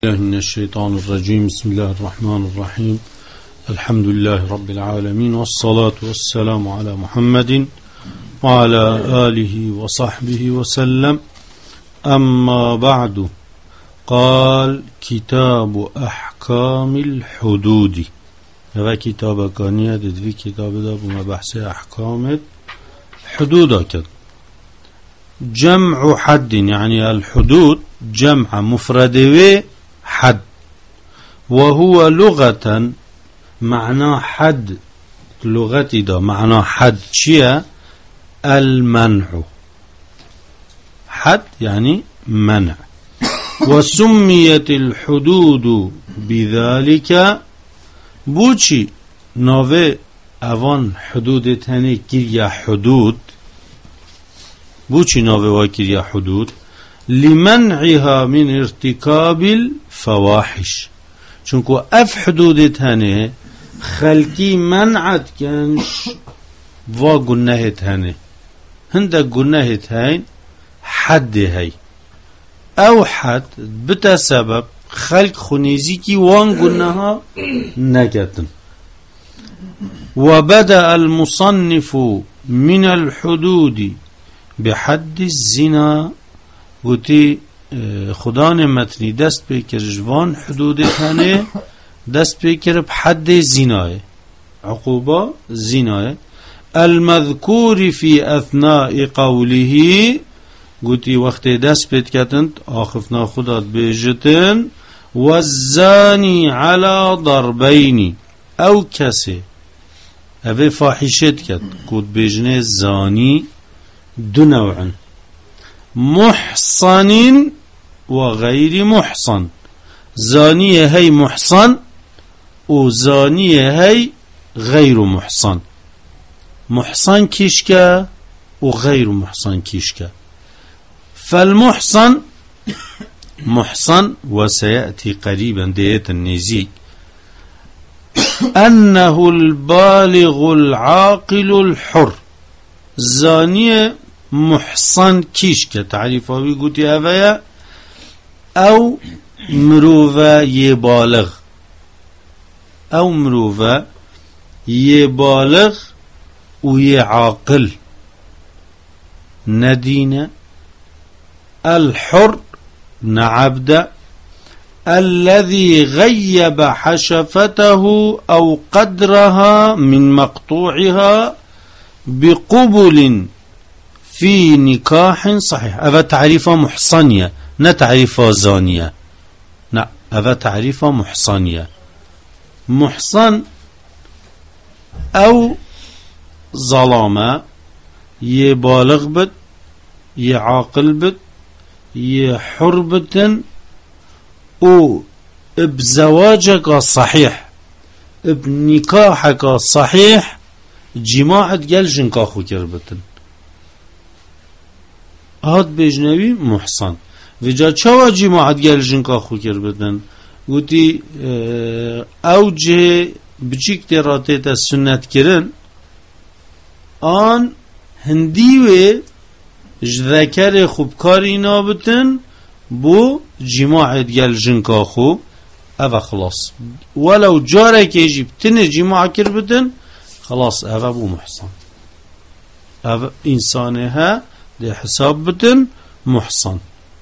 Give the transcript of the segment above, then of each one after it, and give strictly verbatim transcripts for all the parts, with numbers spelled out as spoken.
من الشيطان الرجيم. بسم الله الرحمن الرحيم. الحمد لله رب العالمين، والصلاة والسلام على محمد وعلى آله وصحبه وسلم. أما بعد، قال كتاب أحكام الحدود. هذا كتاب كانية في كتاب ده بمبحث أحكام حدود. جمع حد يعني الحدود جمع مفرده حد، وهو لغة معنى حد. لغتي ده معنى حد شيء المنع. حد يعني منع. وسميت الحدود بذلك بوشي نوه اوان حدود تاني كريا حدود. بوشي نوه وكريا حدود لمنعها من ارتكاب الفواحش، چونكو اف حدود تاني خلقي منعت كنش و گناه تاني هنده گناه تاني حد هاي او حد بتا سبب خلق خنيزي كي وان گناه نكتن. وبدأ المصنف من الحدود بحد الزنا. گوتی خدا نمتنی دست بکر جوان حدود تنه دست بکر بحد زناه، عقوبة زناه المذكور في أثناء قوله. گوتی وقت دست بکتند آخفنا خدا بجتن والزاني على ضربين او کسی اوه فاحشت کت گوت بجنه زاني دو نوعا محصن وغير محصن. زانية هي محصن وزانية هي غير محصن. محصن كيشكا وغير محصن كيشكا. فالمحصن محصن وسيأتي قريبا ديت النزيك أنه البالغ العاقل الحر. زانية محصن كيش كتعريفه ويقولي هذا او مروفا يبالغ او مروفا يبالغ ويعاقل. ندين الحر نعبد الذي غيب حشفته او قدرها من مقطوعها بقبل في نكاح صحيح. هذا تعريفه محصنية نا تعريفه زانية. نا هذا تعريفه محصنية. محصن او ظلامة يبالغ بت يعاقل بت يحر بتن او بزواجك الصحيح بنكاحك الصحيح جماعة جلجن كاخو كربتن هاد بجنبی محسن وجا چوا جماعت گلجن کا خو کر بدن گوتی اوجه بچیک تراته تا سنت کرن آن هندیوه جذکر خوبکاری نابتن بو جماعت گلجن کا خو اوه خلاص ولو جاره که جیب تن جماعت کر بدن خلاص اوه بو محسن اوه انسانه ها ده حساب بتن محصن.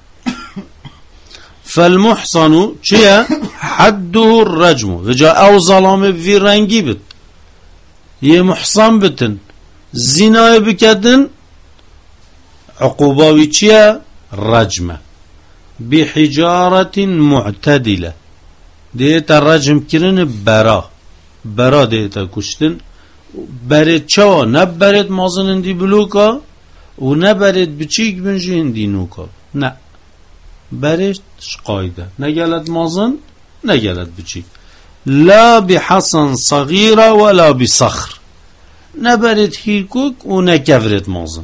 فالمحصن چيا حده الرجم وجاء او ظلام في رنگي بت يه محصن بتن زنا بكدن عقوباوي چيا رجمه بحجارة معتدلة. ديتا الرجم كرن برا برا ديتا كشتن برد چوا نبرد مازنن دي بلوكا و نبرد بچیک بنجی هندی نوکا نه برد قایده نگلد مازن نگلد بچیک لا بحسن صغيرة ولا بصخر نبرد هيكوك و نكفرد مازن.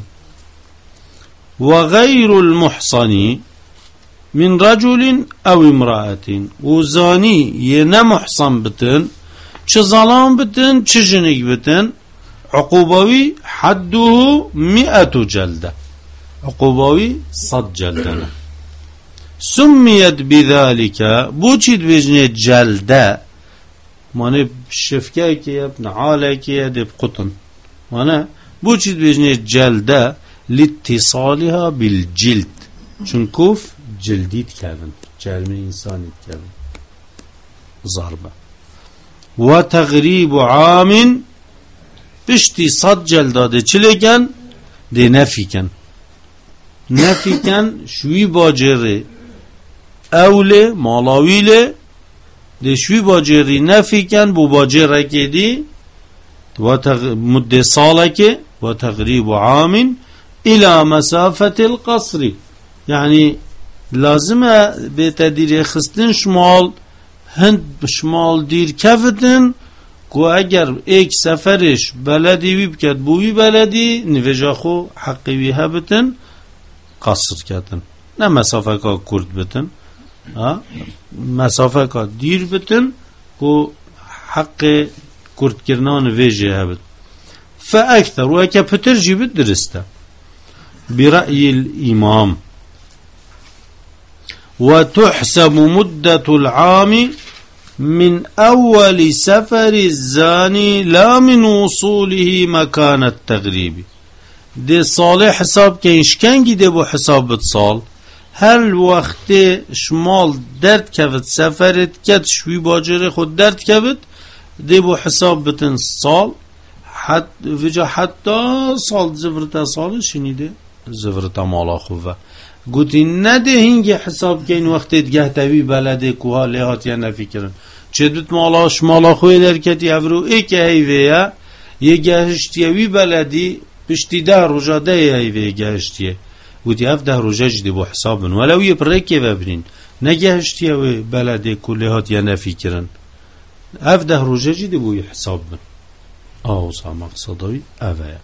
وغير المحصني من رجل او امرأة وزاني ينمحصن بتن چه ظلام بتن چه جنگ بتن عقوباوي حده مئة جلدة. عقوباوي صد جلدنا سميت بذلك بوچید بجنه جلده مانه شفکه که ابن عاله که دب قطن مانه بوچید بجنه جلده لاتصالها بالجلد چون کوف جلدید کردن جرم انسانید کردن ضربه و تغریب عام پشتی صد جلداده چلیکن ده نفی کن نفی کن شوی باجره اوله مالاویله ده شوی باجری نفی کن بو باجره که دی و تغ... مده ساله که و تغریب عام الى مسافة القصر يعني لازمه به تدیر خستن شمال هند شمال دیر کفتن که اگر ایک سفرش بلدی وی بکد بوی بلدی نویجا خو حقی وی هبتن قصر کتن نه مسافه که کرد بتن مسافه که دیر بتن که حق کرد کرنان ویجه هبت فاکثر و اکا پتر جیبت درسته برأي الإمام وتحسب مدة العام من أول سفر الزاني لا من وصوله مكان التغريب دي صالح حساب كينش كنجي دي بو حساب بتصال هل وقت شمال درد كفت سفرت كت شوي باجر خود درد كفت دي بو حساب بتن صال حت وجا حتى صال زفرتا صال شنيده زفرتا مالا خوبه گوتی نده هنگی حساب کن وقتی دگه تاوی بلده کوها لحات یا نفکرن چه دوت مالاش مالا خوی درکتی افرو ای که هیوه یه گهشتیوی بلدی پشتی ده روژا ده هیوه گهشتیه گوتی اف ده روژا جدی با حسابن ولو یه پرکه ببرین نگهشتیوی بلده کو لحات یا نفکرن اف ده روژا جدی با حسابن آوزا مقصدوی اوه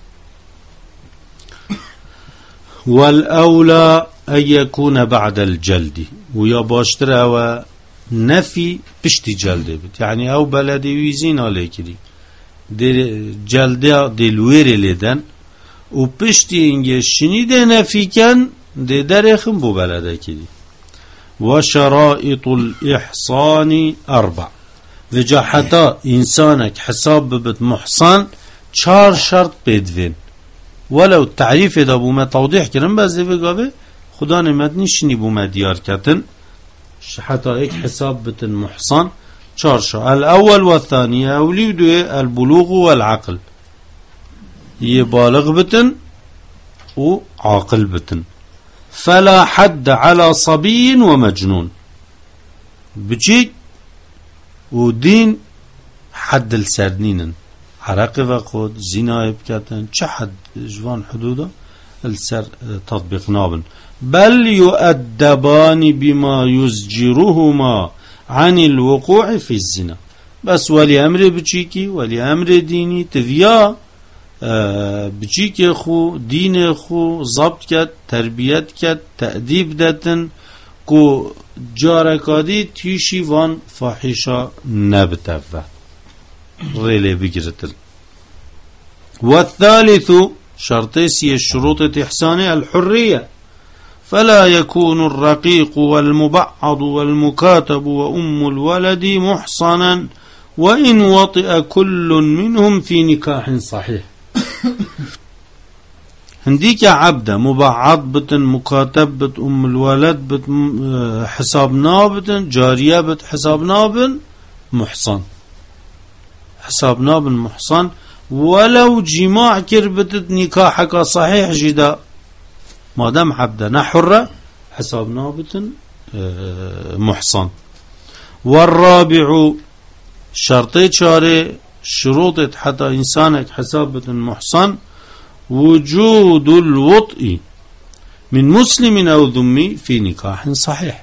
والأولى أن يكون بعد الجلد ويا باشتر أو نفي بشتي جلد بت يعني أو بلدي ويزين عليك دي دي جلده دي الوير لدن وبشتي إنجي شني دي نفي كان دي درخم بو بلدك دي وشرائط الإحصان أربع وجا حتى إنسانك حساب ببت محصن چار شرط بدفين ولو تعریف دا بومه توضیح کردن بعضی بگاوه خدا نعمت نیشنی بومه دیار کتن حتی ایک حساب بتن محصن چارشا الاول و الثانیه اولی و دوه البلوغ و العقل یه بالغ بتن و عاقل بتن فلا حد على صبي ومجنون بجيك ودين حد السرنين عرق وقود زنا بكاتن چه حد جوان حدوده السر تطبيق نابن بل يؤدبان بما يزجرهما عن الوقوع في الزنا بس ولي امر بچيكي ولي امر ديني تفيا بچيكي خو دين خو ضبط كت تربيت كت تأديب دتن كو جاركادي تيشي وان فاحشة نبتفه ريلي بجرتل والثالث شرطيسي الشروط إحسان الحرية فلا يكون الرقيق والمبعض والمكاتب وأم الولد محصنا وإن وطئ كل منهم في نكاح صحيح هنديك عبده مبعض بتن مكاتب بت أم الولد بت حساب نابتن جارية بت حساب نابن محصن حساب نابن محصن ولو جماع كربتت نكاحك صحيح جدا ما دام عبده نحرة حساب نابتن محصن والرابع شرطي شاري شروط حتى إنسانك حساب محصن وجود الوطء من مسلم أو ذمي في نكاح صحيح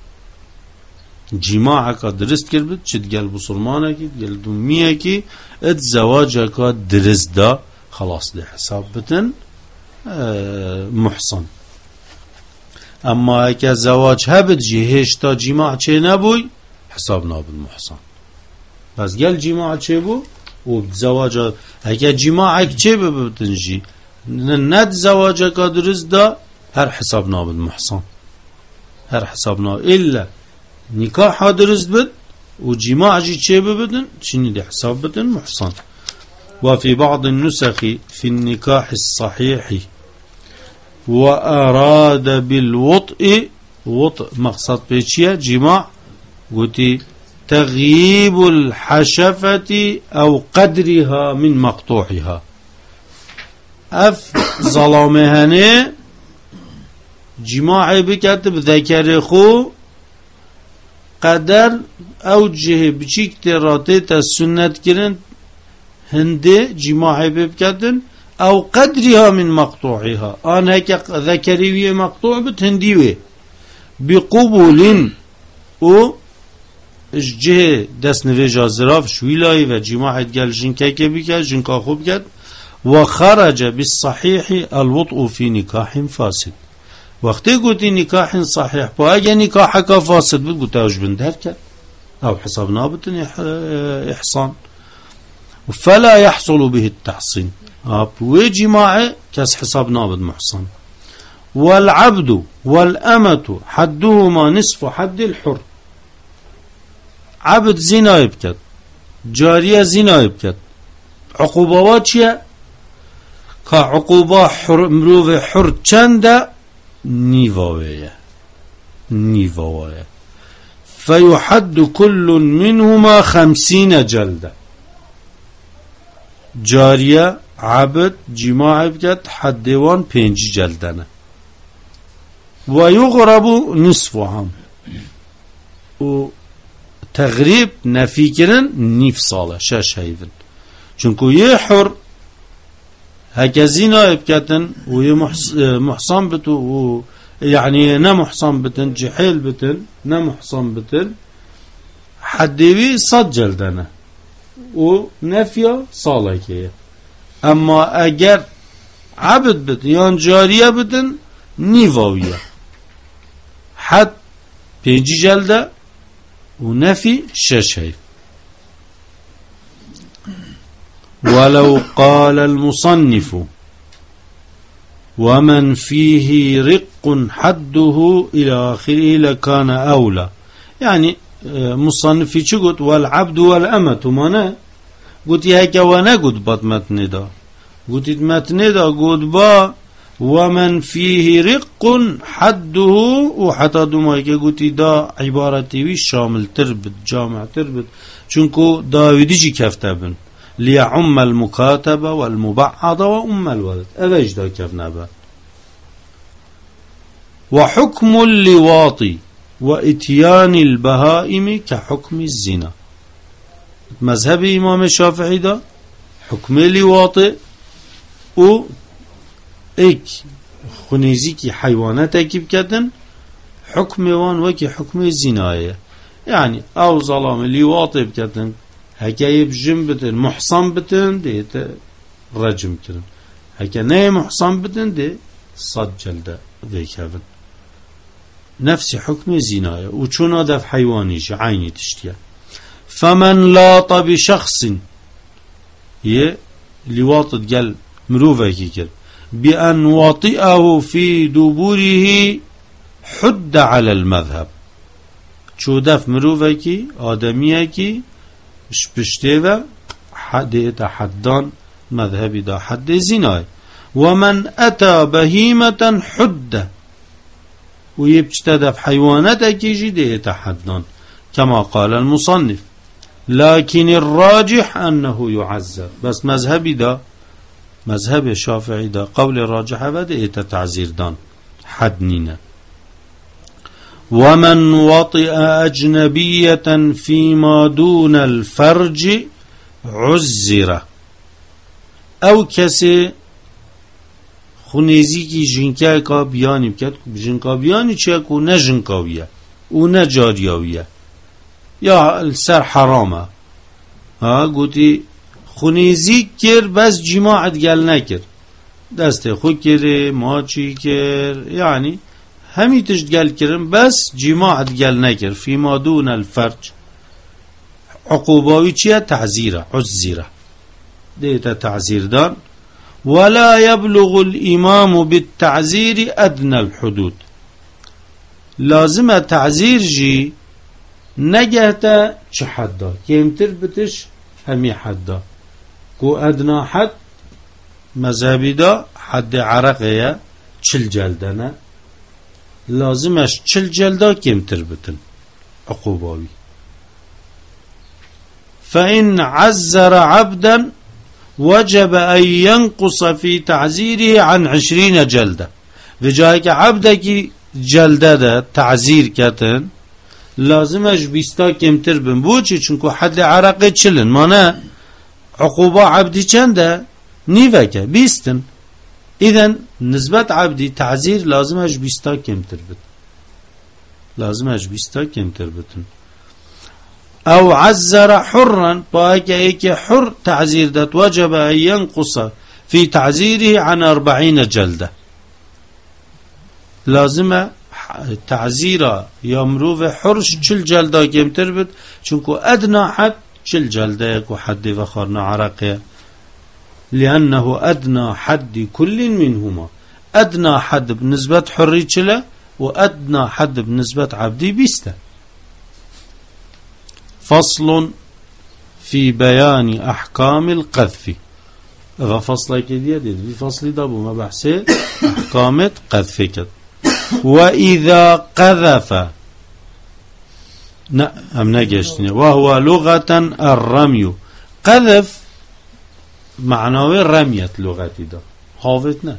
جماعك درست كربت شد قلب بصرمانك قلب ذميك ات زواجك درست دا خلاص ده حساب بتن محصن اما اكا زواج هبت جهش تا جماع چه نبوي حساب نابن محصن بس قل جماع چه بو و زواج اكا جماعك چه ببتن جي ند زواجك درست دا هر حساب نابن محصن هر حسابنا إلا نكاح درست بد وجماع جي چه ببدن چني دي حساب بدن محصن. وفي بعض النسخ في النكاح الصحيح وأراد بالوطء وطء مقصد بيشيا جماع قلت تغييب الحشفة أو قدرها من مقطوعها أف ظلامهنه جماع بكتب ذكر خو قدر أوجه بچيك تراتيت السنة كرن هنده جماع بكتن أو قدرها من مقطوعها أنا هيك ذكري مقطوع بتهنديوه بقبول او جه دست نویجا زراف شویلای و جماعت گل جنکه که بکد جنکا خوب کد و خرج بالصحيح الوطء في نكاح فاسد. وقتی گوتی نکاح صحیح با اگه نکاح که فاسد بود گوتی اوج بندر کد او حساب نابتن احسان فلا يحصل به التحصين و جماع کس حساب نابد محصن. والعبد والأمة حدهما نصف حد الحر. عبد زنا يبكت جارية زنا يبكت عقوبات چيا كعقوبة حر مروف حر چند نيفاوية نيفاوية فيحد كل منهما خمسين جلدة. جارية عبد جماع يبكت حدوان پنج جلدنه ويغرب نصفهم و تغريب نفي كرن نيف صالة شاش هيفن چونكو يحر هكا زنا يبكتن ومحصن بتو و يعني نمحصن بتن جحيل بتن نمحصن بتن حديوي صد جلدنه و نفيا صالة كيه. اما اگر عبد بتن يان جارية بتن نيفاوية حد پنج جلده ونفي ششي. ولو قال المصنف ومن فيه رق حده إلى آخره لكان أولى. يعني مصنفي چه قلت والعبد والأمة مانا قلت هكا وانا قلت بات متن دا قلت متن دا قلت با ومن فيه رق حده وحتى دمائك قلت دا عبارتي وي شامل تربت جامع تربت چونكو داودي جي كفتبن ليعم المكاتبة والمبعضة وأم الولد أبيج دا كفنبا. وحكم اللواط وإتيان البهائم كحكم الزنا. مذهب إمام الشافعي دا حكم اللواط و ایک خونیزی که حیوانات ترکیب کردن حکم وان وکی حکم زنایه. يعني او ظلام لیواطی بکردن هکه بجم بتن محصن بتن دیت رجم کردن هکه نه محصن بتن دی صد جلده دیکهون نفس حكم زناية وچون هدف حيوانيش عيني تشتيا. فمن لاط بشخص يه لواطت قال مروفة كي بأن وطئه في دبوره حد على المذهب شو دف مروفة كي آدمية كي شبشتيوه حد حدان مذهبي دا حد زناية. ومن أتى بهيمة حد ويبتدف حيوانات كيجي دي يتحدون كما قال المصنف. لكن الراجح أنه يعذب. بس مذهبي دا مذهب الشافعي دا قول الراجح بدا يتتعزير دان حدنينا. ومن وطئ أجنبية فيما دون الفرج عزر. أو كسي خونیزی کی جنکه کا بیانی بکد جنکا بیانی چه کو نه جنکاویه او نه جاریاویه یا سر حرامه ها گوتی خونیزی کر بس جماعت گل نکر دست خود کره ماچی کر یعنی همی تشت گل کرن بس جماعت گل نکر فیما دون الفرج عقوباوی چیه تعزیره عزیره دیتا تعزیر دان. ولا يبلغ الإمام بالتعزير أدنى الحدود لازم تعزير جي نجهتا چه حدا كيمتر بتش همي حدا كو أدنى حد مذهبي دا حد عرقية چل جلدنا لازمش چل جلدا كيمتر بتن عقوباوي. فإن عزر عبدا وجب أن ينقص في تعزيره عن عشرين جلدة وجايك عبدك جلده ده تعزير كتن لازمش بيستا كمتر بن بوچي چونكو حد عرقه چلن مانا عقوبة عبدي چنده نيوكا بيستن اذن نسبة عبدي تعزير لازمش بيستا كمتر بت لازمش بيستا كمتر بتن. او عزر حرا باكا ايكي حر تعزير دات وجب ان ينقص في تعزيره عن أربعين جلدة لازمه تعزيرا يمرو حرش چل جلده كمتر بت چونكو ادنى حد چل جلده يكو حد وخرنا عرقه لأنه أدنى حد كل منهما أدنى حد بنسبة حري چله وأدنى حد بنسبة عبدي بيسته. فصل في بيان أحكام القذف اذا فصل كده دي في فصل ده ما بحثه أحكام قذف كده. وإذا قذف نعم نجشتني وهو لغة الرمي قذف معناه رمية لغتي ده حافظنا.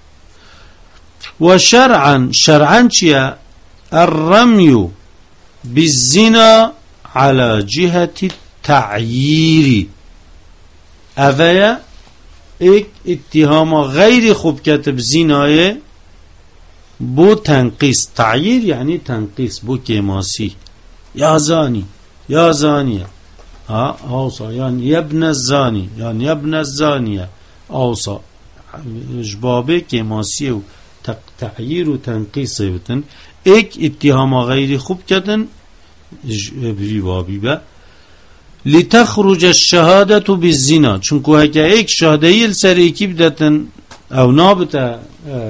وشرعا شرعا شيا الرمي بالزنا على جهة التعيير أفيا اك اتهام غير خوب كتب زناية بو تنقيس تعيير يعني تنقيس بو كيماسي يا زاني يا زانية ها اوصى يعني يا ابن الزاني يعني يا ابن الزانية اوصى جبابه كيماسي تعيير وتنقيس بتن اك اتهام غير خوب كتن بابي با لتخرج الشهادة بالزنا چونكو هكا ايك شهاده يلسر ايكي بدتن او نابتا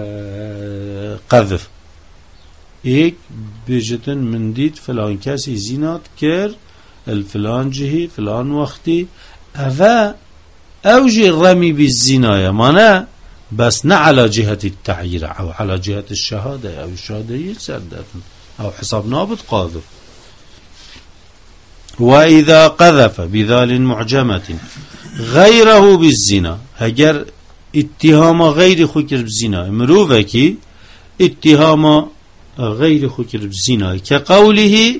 قذف ايك بيجتن من ديت فلان كاسي زينات كير الفلان جهي فلان وقتي افا اوجي الرمي بالزنا يمانا بس نا على جهة التعيير او على جهة الشهادة او الشهادة يلسر دتن او حساب نابت قاذف. وإذا قذف بذال معجمة غيره بالزنا هجر اتهام غير خكر بالزنا مروفكي اتهام غير خكر بالزنا كقوله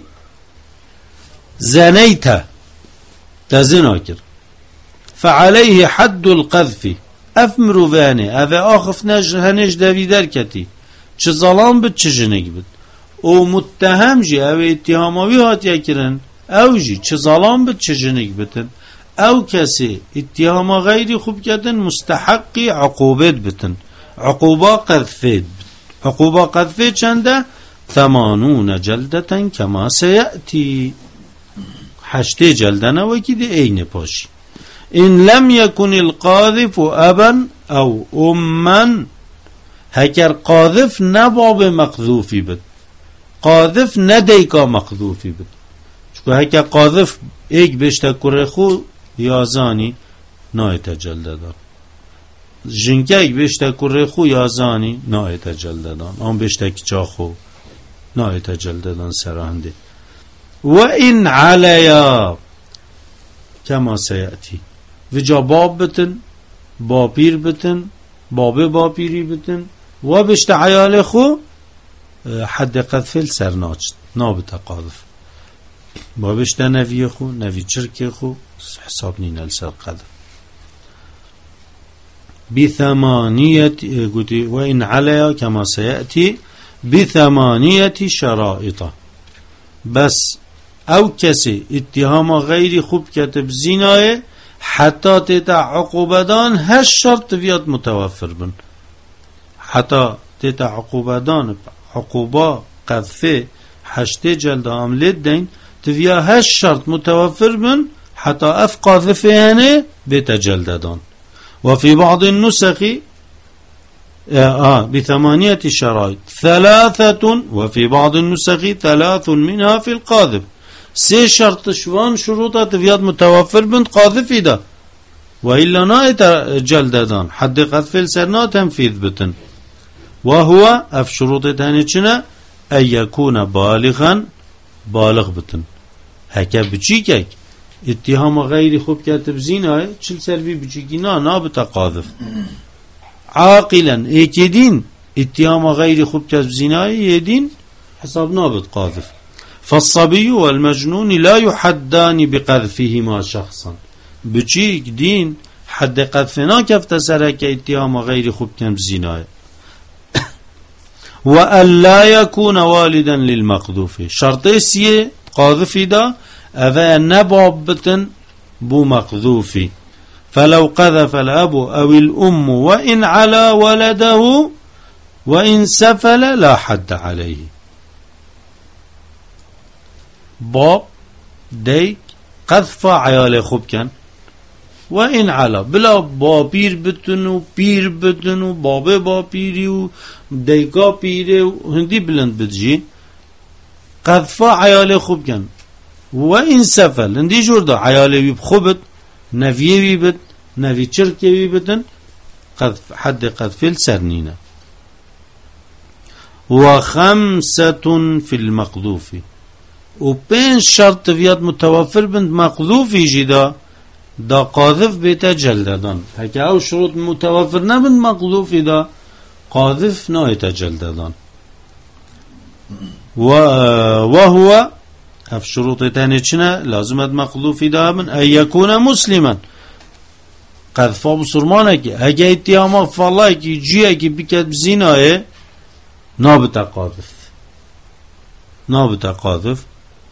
زنيت تزناكر فعليه حد القذف افمروفاني افا اخف نج هنج دافي دركتي چه ظلام بد چه جنگ بد او متهم جي او اتهاماوي هات يكرن او جي چه ظلام بد چه جنگ بتن او كسي اتهام غير خوب كدن مستحق عقوبات بتن عقوبة قذفت عقوبة قذفت چنده ثمانون جلدة كما سيأتي حشتي جلدنا وكده اين باشي. إن لم يكن القاذف أبا أو أما هكر قاذف نباب مقذوفي بد قاذف نديكا مقذوفي بد شكو هكا قاذف ايك بشتا كرخو يازاني نايت جلددان جنكا ايك بشتا كرخو يازاني نايت جلددان آن بشتا كچاخو نايت جلددان سرانده. وإن عليا كما سيأتي وجا باب بتن بابير بتن باب بابيري بتن و بشتا عيال خو حد قذفل سرناچ نابتا قاذف با بشتا نوی خو نوی چرک خو حساب نين السر قذف. بثمانية قلت وإن عليا كما سيأتي بثمانية شرائط بس او كسي اتهام غير خوب كتب زناية حتى تتا عقوبدان هش شرط فيات متوفر بن حتى تتا عقوبدان عقوبة قذفه حشتي جلد عملت دين تفيا هش شرط متوفر بن حتى اف قذفه هنه بيتا جلددان. وفي بعض النسخ آه بثمانية شرائط ثلاثة وفي بعض النسخ ثلاث منها في القاذف سي شرط شوان شروطة فيات متوفر بنت قاذف ده وإلا نايت جلددان حد قذف السرنا تنفيذ بتن وهو اف شروط تانيشنا أن يكون بالغا بالغ بتن هكا بچيكك اتهام غير خوب كاتب زينة چل سربي بچيكينا نابتا قاذف عاقلا ايكيدين اتهام غير خوب كاتب زينة يدين حساب نابت قاذف فالصبي والمجنون لا يحدان بقذفهما شخصا بچيك دين حد قذفنا كفت سرك اتهام غير خوب كاتب زينة وأن لا يكون والدا للمقذوف شرط سيه قاذفي دا أذا نبابة بو مقذوفي فلو قذف الأب أو الأم وإن على ولده وإن سفل لا حد عليه باب ديك قذف عيال خوب كان وإن على بلا بابير بتنو بير بتنو بابي بابيري ديكا بيري هندي بلند بتجي قذف عيال خوب كان وإن سفل هندي جوردا عيال بخبت نفيه بيبت نفي شركة بيبتن قذف حد قذف السرنينة وخمسة في المقذوف وبين شرط فيات متوفر بند مقذوف جدا دا قاذف بيتا جلددان هكا او شروط متوفر نبند مقذوف دا قاذف نايتا جلددان وهو اف شروط تانيشنا لازمت مقذوف دا من ان يكون مسلما قذفا بسرمانك هكا اتهاما فالله كي جيه كي بكت بزيناه نابتا قاذف نابتا قاذف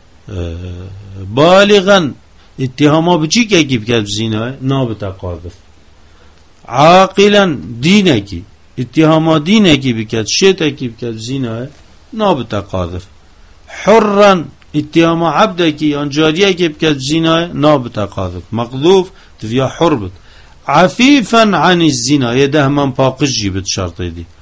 بالغا اتهاما بچی که اگه بکرد زیناه نابتا قاذف عاقلا دینه که اتهاما دینه که بکرد شیطه که بکرد زیناه نابتا قاذف حرا اتهاما عبده که انجاریه که بکرد زیناه نابتا قاذف مقذوف تفيا حربت عفيفا عن الزنا يده من باقش جيبت شرطي دي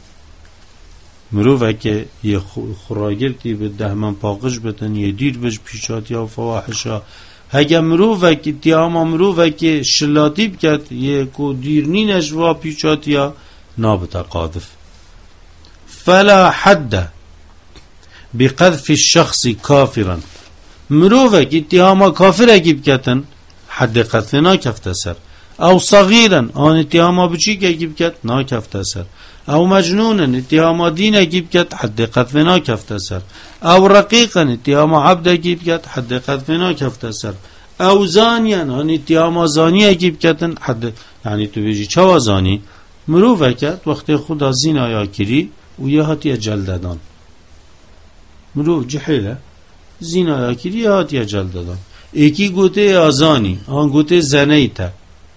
مروفه که یه خراگرتی به ده من پاقش بتن یه دیر بش پیشاتی ها فواحشا هگه مروفه که تیاما مروفه که شلاتی بکد یه کو دیرنینش و پیشاتی ها نابتا قاذف فلا حد بقذف الشخص كافرا مروفه که تیاما کافره که بکتن حد قذف ناکفت سر او صغيرا آن اتهاما بچی که بکت ناکفت سر او مجنونا اتهاما دين بكت حد قذفنا كفتسر او رقيقا اتهاما عبد بكت حد قذفنا كفتسر او زانيا ان اتهاما زانية بكت حد يعني تو بيجي چوا زاني مروفه كت وقت خدا زنا يا كري ويا هاتي جلددان مروف جحيله زنا يا كري هاتي جلددان ايكي گوته ازاني آن گوته زنيته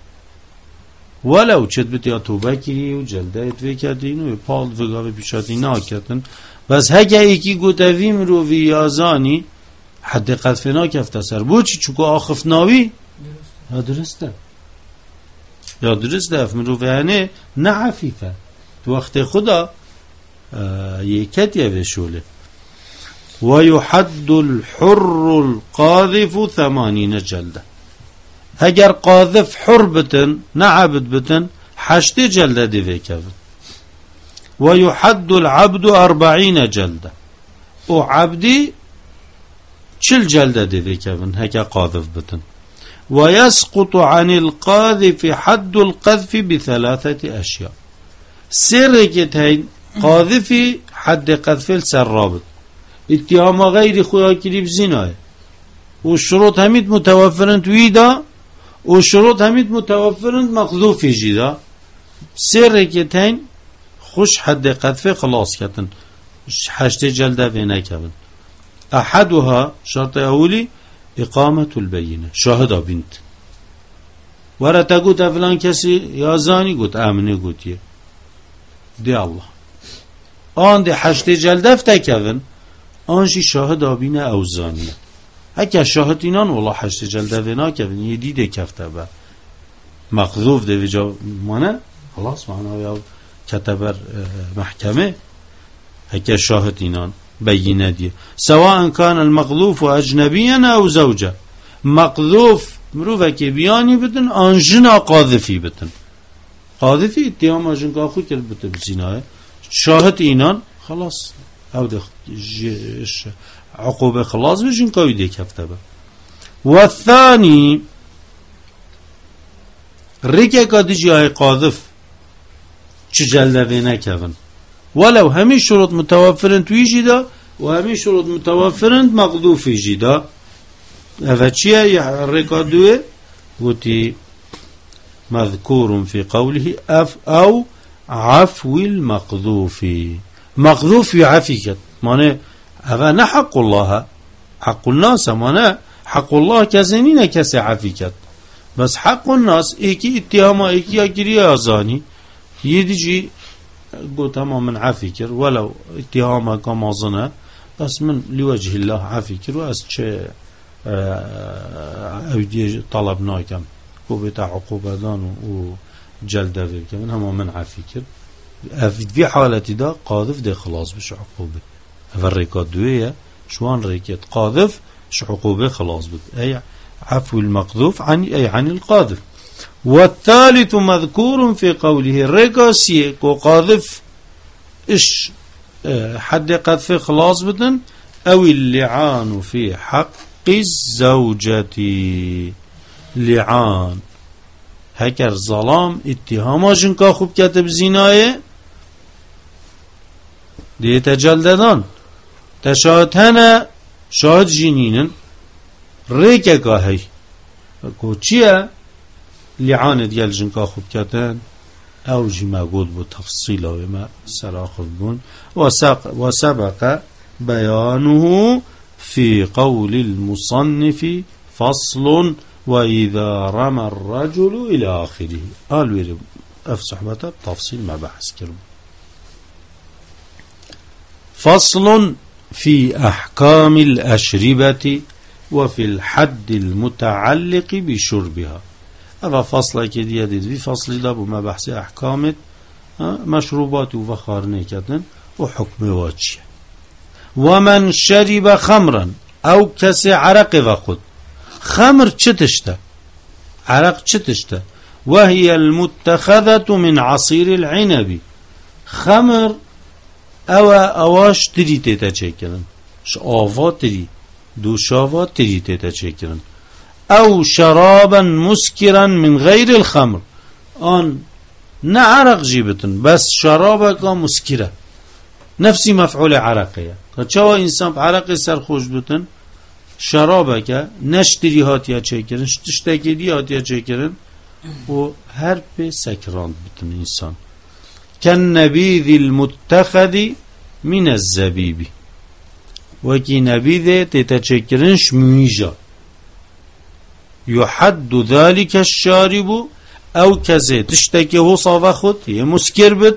ولو چت بتیا توبه کردی و جلده اتوی کردین و پال وگاه پیشاتی ناکردن بس هگه یکی گوتویم رو وی آزانی حد قذف ناکفت سر بو چی چکو آخف ناوی یا درسته یا درسته افم رو ویانه نه عفیفه تو وقت خدا یکتیه بشوله و یحد الحر القاذف ثمانین جلده اگر قاذف حر بتن نعبد بتن حشت جلده دیوه کبن و یحد العبد اربعین جلده و عبدی چل جلده دیوه کبن هکا قاذف بتن و یسقط عن القاذف حد القذف بثلاثة اشیاء سر کتین قاذفی حد قذف سر رابط اتهام غیر خدا کریب زناه و شروط همید متوفرن توی دا و شروط همید متوفرند مقذوفی جدا سر کتین خوش حد قذف خلاص کتن حشت جلده و نکبن احدها شرط اولی اقامة البینه شاهد بنت ورتا گوت فلان کسی یا زانی گوت امنه گوتیه دی الله آن دی حشت جلده فتکبن آنشی شاهد بینه او زانیه هکه شاهد اینان والله حشت جلده ونا کبن یه دیده کفته با مقذوف ده وجا مانه خلاص معنا یا كتبر محكمة هكا شاهد إنان بينة دي سواء كان المقذوف أجنبيا أو زوجة مقذوف مروفة كبياني بتن أنجنا قاذفي بتن قاذفي اتهام أجن كاخو كرد بتن بزناية شاهد إنان خلاص أو ده عقوبة خلاص بجن كاوي دي كفتبه والثاني ريكا قادجي هاي قاذف چه جلده بينا كفن ولو همي شروط متوفرند ويجي دا وهمي شروط متوفرند مقذوف يجي دا هذا چيه ريكا دوه وتي مذكور في قوله أف أو عفو المقذوف مقذوف يعفيك معنى هذا نحق الله حق الناس معنى حق الله كزنين كسي عفيك بس حق الناس ايكي اتهاما ايكي اكري ازاني يدجي قو تماما عفيكر ولو اتهاما كما ظنه بس من لوجه الله عفيكر واس چه اودي طلبنا كم كو بتاع عقوبة دان وجلده بك من هما من عفيكر في حالة دا قاذف دي خلاص بش عقوبة فريكات دوية شوان ريكات قاذف ش عقوبة خلاص بد أي عفو المقذوف عن أي عن القاذف والثالث مذكور في قوله ريكاسي وقاذف إش حد قذف خلاص بدن أو اللعان في حق الزوجة لعان هكر ظلام اتهاما جنكا خوب كتب زناية ديتا جلددان تشاهد هنا شاهد جنينن ريكا كاهي كو چيه لعان ديال جنكا خوب كتن او جي قول بو تفصيلا وما سراخذ بون وسبق بيانه في قول المصنف فصل وإذا رمى الرجل إلى آخره قال ويرب أفسح بتا تفصيل ما بحث كرم فصل في أحكام الأشربة وفي الحد المتعلق بشربها هذا فصل كده في فصل ده بما بحث أحكام مشروبات وفخارني كتن وحكم واتش ومن شرب خمرا أو كس عرق وخد خمر چتشته عرق چتشته وهي المتخذة من عصير العنب خمر او اواش تري تيتا چكرن ش آوا تري دوشاوا تري تيتا چكرن او شرابا مسكرا من غير الخمر آن نه عرق جيبتن بس شرابك مسكرة نفسي مفعول عرقية كچوا انسان بعرق سرخوش بتن شرابك نشتري هاتيا چكرن تشتكي هاتيا چكرن و هر به سكران بتن انسان كالنبيذ المتخذ من الزبيب وكي نبيذ تتشكرنش ميجا يحد ذلك الشارب او كزي تشتكي هو صافخت هي مسكر بت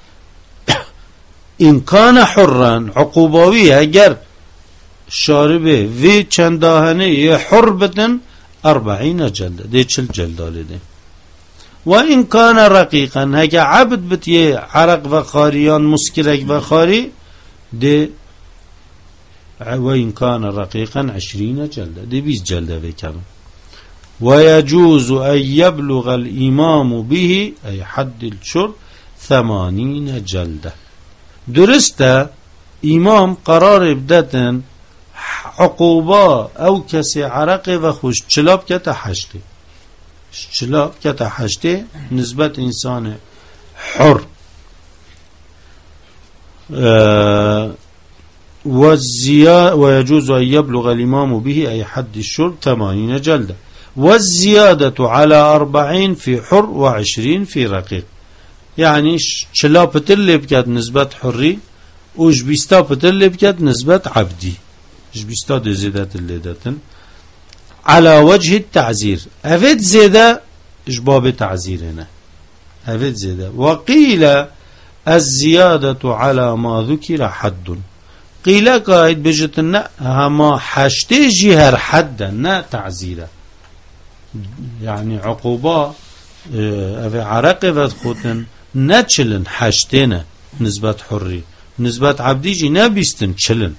إن كان حرا عقوباوية اگر شاربه في چنداهنه حر بتن أربعين جلدة دي چل جلدة لده وإن كان رقيقا هكا عبد بتيه عرق وخاريان مسكرك وخاري دي وإن كان رقيقا عشرين جلدة دي بيس جلدة بكم ويجوز أن يبلغ الإمام به أي حد الشرب ثمانين جلدة درسته إمام قرار بدتن عقوبة أو كسي عرق وخوش چلاب كتا حشته چلاب كتا حشته نسبة إنسان حر آه والزيادة ويجوز أن يبلغ الإمام به أي حد الشرب ثمانين جلدة والزيادة على أربعين في حر وعشرين في رقيق يعني چلاب تلي بكات نسبة حري وجبستا بتلي بكات نسبة عبدي جبستا دي زيادات اللي داتن على وجه التعزير أفيد زيادة إجباب تعزير هنا أفيد زيادة وقيل الزيادة على ما ذكر حد قيل قايد بجتنا هما حشتي جهر حدا نا تعزيرا يعني عقوبة أفي عرق فدخوتن نه چلن حشتینه نسبت حری نسبت عبدی جی نه بیستن چلن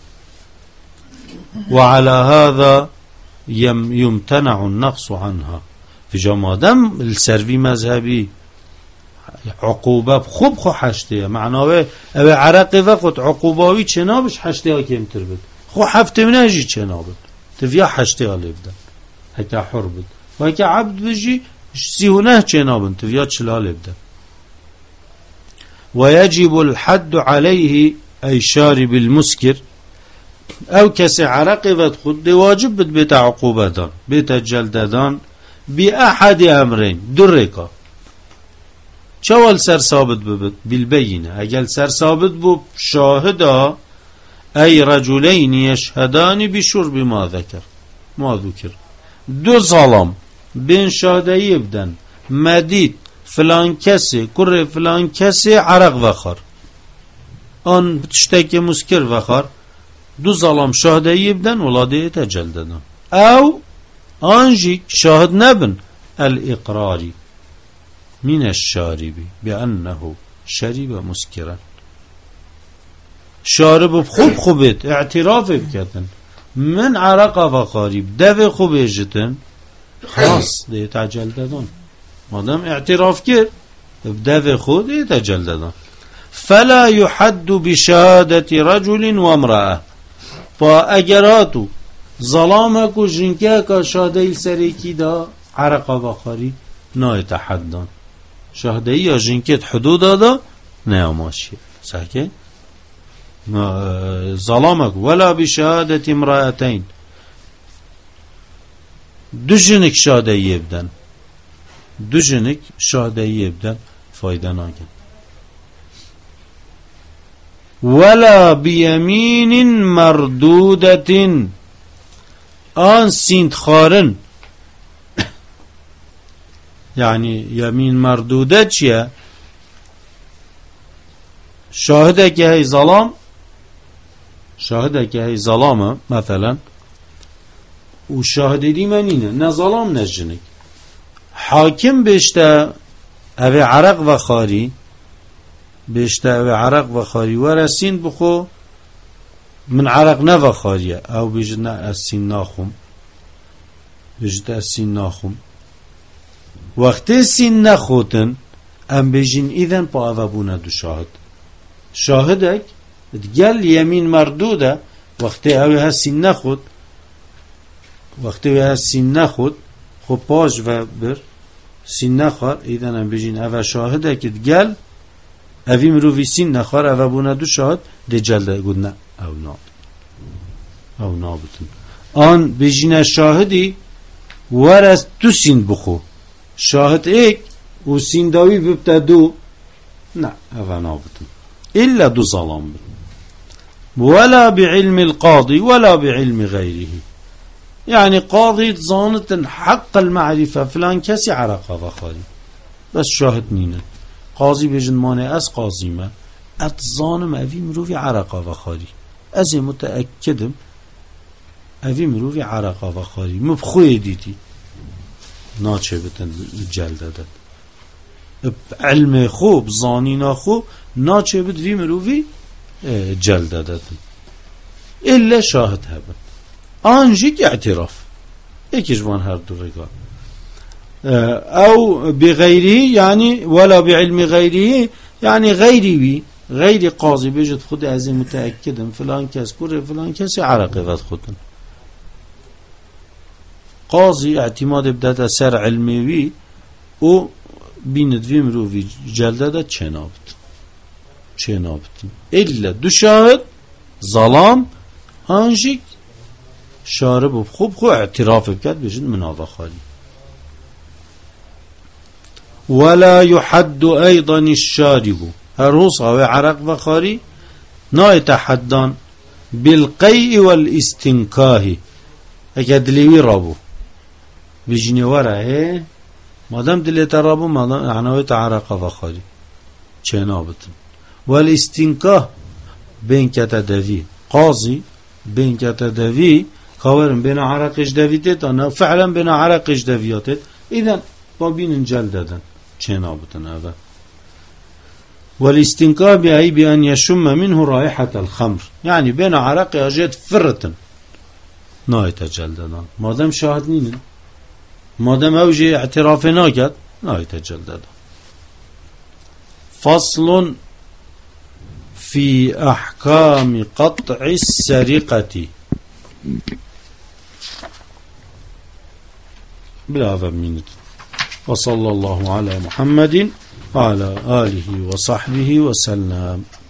وعلى هذا يمتنع النقص عنها في جمادم السرفي مذهبي عقوبه خوب خو حشته معناه او عرق وقت عقوباوی چنابش حشته ها کمتر بود خو هفته منجی چنابد تفیا حشته ها لبدن هکا حر بود و هکا عبد بجی سیهونه چنابن تفیا چلا لبدن ويجب الحد عليه أي شارب المسكر او کسی عرق وقت خود دی واجب بد بیت عقوبه دان بیت جلده دان بی احد امرین دو رکا چوال سر ثابت ببد بالبینه اگر سر ثابت بو شاهدا ای رجلین یشهدانی بشرب ما ذکر ما ذکر دو ظالم بین شاهدایی بدن مدید فلان کسی کره فلان کسی عرق وخار آن تشتک مسکر وخار دو ظالم شاهدایی بدن ولاده تجل دادن او آنجی شاهد نبن الاقراری من الشاربی بأنه شرب مسکرا شارب خوب خوبت اعتراف بکردن من عرق و خارب دو خوب اجتن خلاص ده تجل دادن مادام اعتراف کرد دو خود ده تجل دادن فلا يحد بشهادة رجل وامرأة با اگراتو ظلامکو جنکه که شاهده سریکی دا عرق و خاری نایت حدان شاهده یا جنکت حدود دا نیاماشی ساکه ظلامک ولا بشهادت امرأتین دو جنک شاهده یبدن دو جنک شاهده یبدن فایده ناگن ولا بیمین مردودتین آن سینت خارن یعنی یمین مردوده چیه شاهده که هی ظلام شاهده که هی ظلامه مثلا و شاهده دی من اینه نه ظلام نه جنک حاکم بشته او عرق و خاری بشته او عرق و خاری و رسین بخو من عرق نه و خاریه او بجد نه از سین ناخم بجد از سین ناخم وقتی سین نخوتن ام بجین ایدن پا او بونه دو شاهد شاهدک گل یمین مردوده وقتی او هست سین نخود وقتی او هست سین نخود خب پاش و بر سین نخوار ایدن ام بجین او شاهدک گل اوی مروی سین نخوار او بونه دو شاهد ده جلده گود نه او ناب او نابتن آن بجین شاهدی ورست دو سین بخو شاهد ایک و سین داوی ببتا دو نه او نابتن إلا دو ظلام ولا بعلم القاضي ولا بعلم غيره يعني قاضي ظانة حق المعرفة فلان كسي عرقه وخاري بس شاهد نينه قاضي بجن مانه از قاضي ما اتظانم اوي مروفي عرقه وخاري از متأكدم اوي مروفي عرقه وخاري مبخوه ديتي ناچه بتن جلده داد علم خوب ظانینا خوب ناچه بد وی مروفی جلده دادن الا شاهد هبن آنجیک اعتراف یکیش وان هر دو رگاه او بغیری یعنی ولا بعلم غیری یعنی غیری وی غیر قاضی بجد خود از متأکدم فلان کس کره فلان کسی عرقه ود خودن قاضی اعتماد بدد سر علمی وی او بیند وی مروفی جلده داد چه نابد چه نابد الا دو شاهد ظلام آنجیک شارب خوب خوب اعتراف بکرد بجد مناوه خالی ولا يحد ايضا الشارب هر روز او عرق و خاری نایت حدان بالقیء والاستنکاه اگه دلیوی رابو بجنی وره مادام دلیت رابو مادام عنایت عرق و خاری چه نابتن والاستنکاه بین کتا دوی قاضی بین کتا دوی کاورن بین عرقش دویتت انا فعلا بین عرقش دویاتت ایدن با بین جل دادن چه نابتن اوه والاستنكار أي بأن يشم منه رائحة الخمر، يعني بين عرق أجد فرة نايت جلدنا مادام شاهد نين، مادام أوجي اعتراف ناكد نايت جلدنا. فصل في أحكام قطع السرقة. بلا منك. وصلى الله على محمد وعلى آله وصحبه وسلم.